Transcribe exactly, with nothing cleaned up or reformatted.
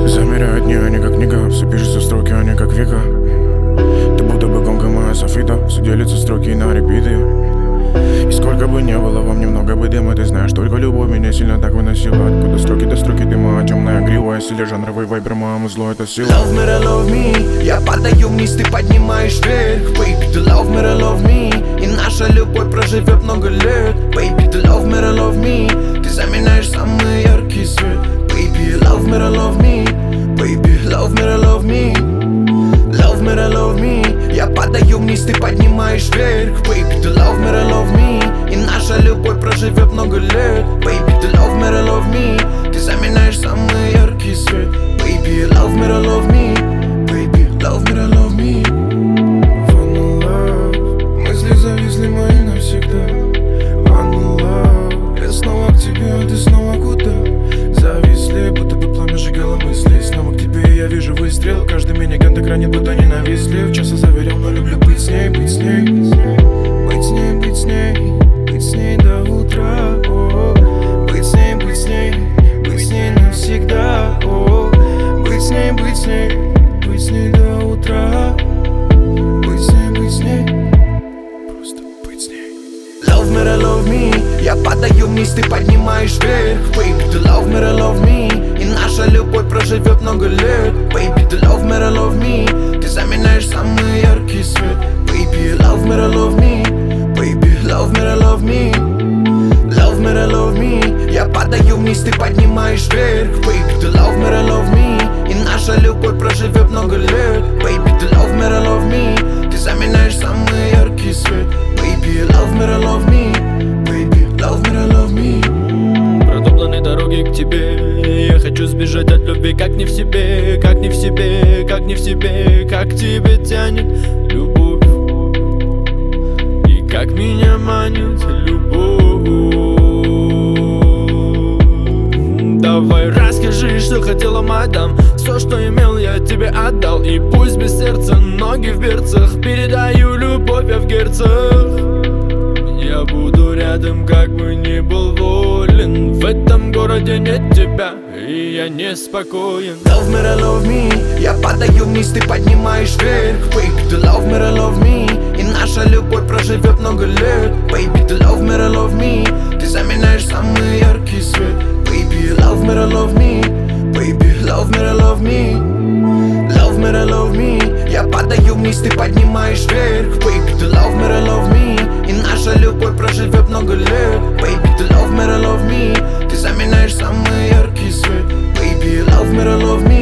Замеряют дни, они как книга, все пишутся строки, они как века. Ты будто бы гонка моя софита, все делятся строки на репиты. И сколько бы не было вам, немного бы дыма, ты знаешь, только любовь меня сильно так выносила. Откуда строки до строки дыма, темная гривая силе, жанровый вайбер, моему зло это сила. Love me, love me, я падаю вниз, ты поднимаешь вверх. Baby, ты love me, love me, и наша любовь проживет много лет. Baby, ты love me, love me, ты заменяешь самый яркий свет. Baby, love me, love me, baby, love me, love me. Love me, love me, я падаю вниз, ты поднимаешь вверх. Baby, ты love me, love me, и наша любовь проживет много лет. Baby, ты love me, love me, ты заменяешь самый яркий свет. Baby, love me, love me, baby, love me, love me. One love, мысли зависли мои навсегда. One love, я снова к тебе, а ты снова куда? Зависли, будто бы пламя сжигало мысли. Снова к тебе я вижу выстрел. Каждый миниган так ранит, будто ненавистлив. Часа заверял, но люблю быть с ней, быть с ней. Быть с ней, быть с ней, быть с ней до утра. О, быть с ней, быть с ней, быть с ней навсегда. О, быть с ней, быть с ней, быть с ней до утра. Быть с ней, быть с ней, просто быть с ней. Love me, love me, я падаю вниз, ты поднимаешь вверх. Baby, ты love me, love me, и наша любовь проживет много лет. Baby, ты love me, love me, ты заменяешь самый яркий свет. Baby, love me, love me, baby, love me, love me. Love me, love me, я падаю вниз, ты поднимаешь вверх. Baby, ты love me, love me, и наша любовь проживет много лет. Baby, ты love me, love me, ты заменяешь самый яркий свет. Baby, love me, love me, baby, love me, love me. Протоптанной дороги к тебе, я хочу сбежать от любви, как не в себе, как не в себе, как не в себе, как тебе тянет любовь, и как меня манит любовь. Давай расскажи, что хотела, мадам. Все, что имел, я тебе отдал. И пусть без сердца, ноги в берцах, передаю любовь я в герцах. Я буду рядом, как бы ни был волен. В этом городе нет тебя, и я неспокоен. Love me, love me, я падаю вниз, ты поднимаешь вверх. Baby, ты love me, love me, и наша любовь проживет много лет. Baby, ты love me, love me, ты заменяешь самый яркий свет. Baby, love me, love me, baby, love me, love me. Love me, love me, я падаю вниз, ты поднимаешь вверх. Baby, ты love me, love me, и наша любовь проживет много лет. Baby, ты love me, love me, ты заменяешь самый яркий свет. Baby, love me, love me.